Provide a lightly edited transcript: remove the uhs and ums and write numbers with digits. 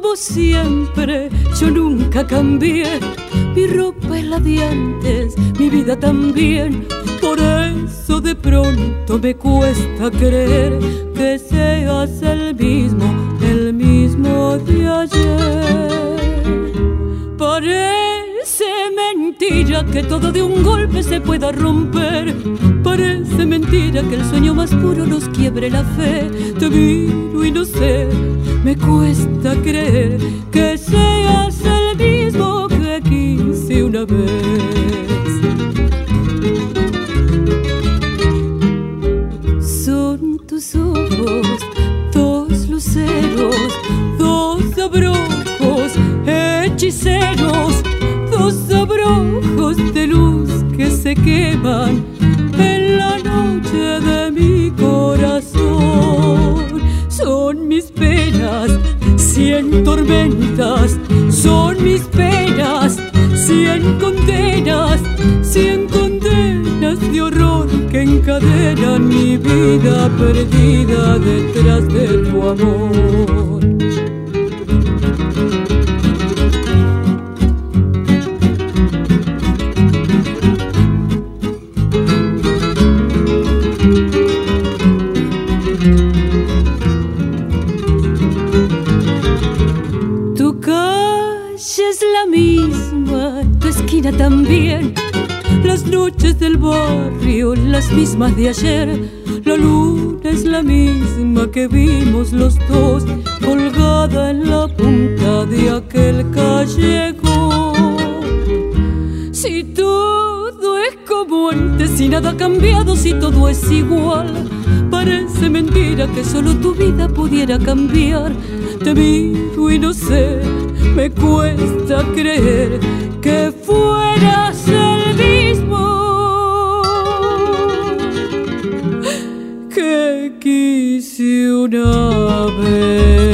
vos siempre, yo nunca cambié. Mi ropa es la de antes, mi vida también. Por eso de pronto me cuesta creer que seas el mismo de ayer. Parece mentira que todo de un golpe se pueda romper. Parece mentira que el sueño más puro nos quiebre la fe. Te miro y no sé, me cuesta creer que seas el mismo que quise una vez. Son tus ojos, dos luceros, dos abrojos hechiceros, dos abrojos de luz que se queman en la noche de mi corazón. Son mis penas, 100 tormentas, son mis penas, 100 condenas, 100 condenas de horror que encadenan mi vida perdida detrás de tu amor. También las noches del barrio, las mismas de ayer. La luna es la misma que vimos los dos, colgada en la punta de aquel callejón. Si todo es como antes, si nada ha cambiado, si todo es igual, parece mentira que solo tu vida pudiera cambiar. Te miro y no sé, me cuesta creer que fueras el mismo que quise una vez.